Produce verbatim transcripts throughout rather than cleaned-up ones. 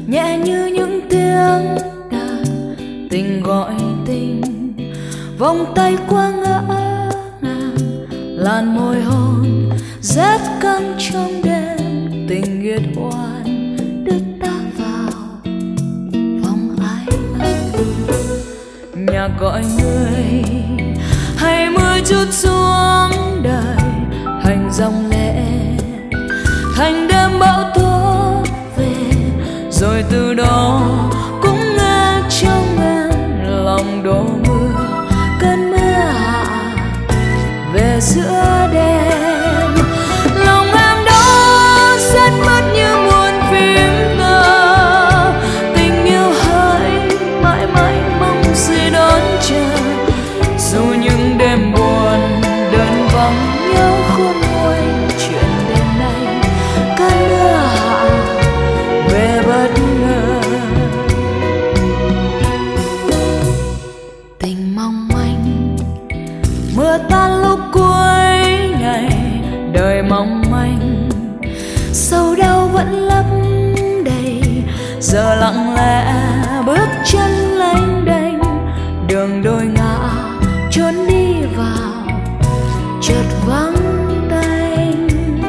nhẹ như những tiếng đàn tình gọi tình. Vòng tay qua ngỡ ngàng, làn môi hôn rét căm trong đêm tình nghiệt oan đưa ta vào vòng ai ân. Nhạc gọi người hay mưa chút xuống đời thành dòng lệ, thành đêm bão tố về, rồi từ đó cũng nghe trong em lòng đổ mưa. Cơn mưa hạ về giữa đêm, lòng em đó rất mất như muôn phim ngờ. Tình yêu hỡi mãi mãi mong gì đón chờ, dù những đêm buồn đơn vắng nhau khôn nguôi. Chuyện đêm nay cơn mưa hạ về bất ngờ. Tình mong manh mưa tan lúc cuối ngày, đời mong manh sầu đau vẫn lấp đầy. Giờ lặng lẽ bước chân lênh đênh, đường đôi ngả trốn đi vào chợt vắng tanh.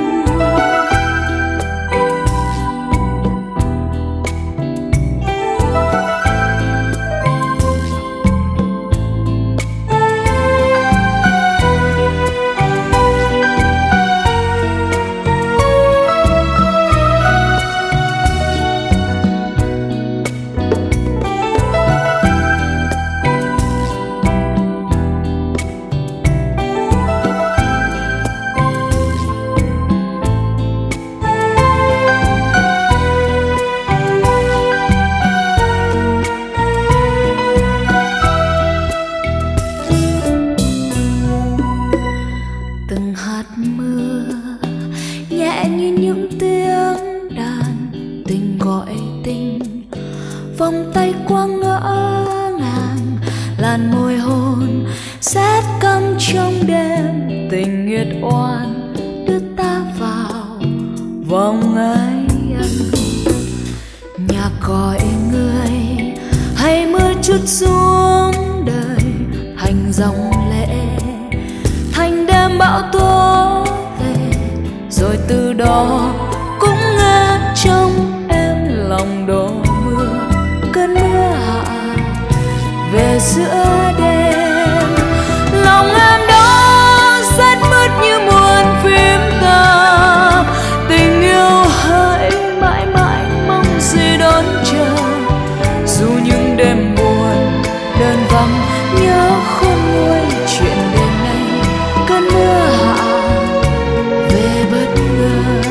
Từng hạt mưa nhẹ như những tiếng đàn tình gọi tình. Vòng tay qua ngỡ ngàng, làn môi hôn rét căm trong đêm tình nghiệt oan đưa ta vào vòng ấy ân. Nhạc gọi người hay mưa chút xuống đời thành dòng lệ, thành đêm bão tố về, rồi từ đó cũng nghe trong em lòng đổ mưa. Cơn mưa hạ về giữa đêm, lòng em đó rất mất như muôn phim tờ. Tình yêu hỡi mãi mãi mong gì đón chờ, dù những đêm buồn đơn vắng nhớ khôn nguôi. Chuyện đêm nay cơn mưa hạ về bất ngờ.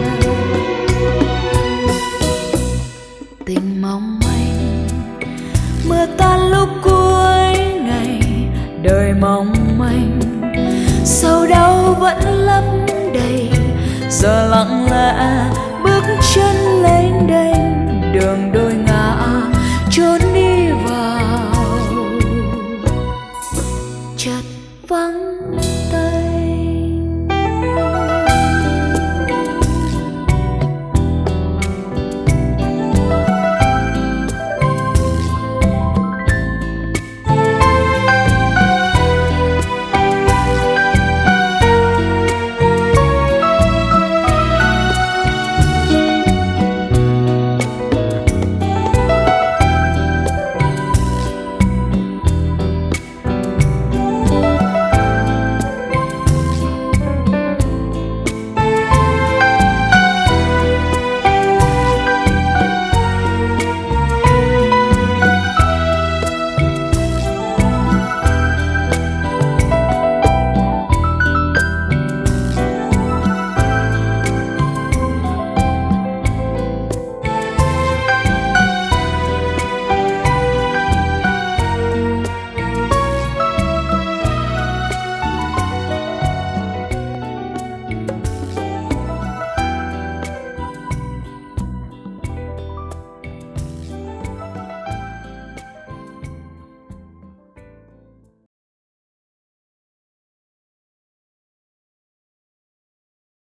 Tình mong manh mưa tan lúc cuối ngày, đời mong manh sầu đau vẫn lấp đầy. Giờ lặng lẽ bước chân lên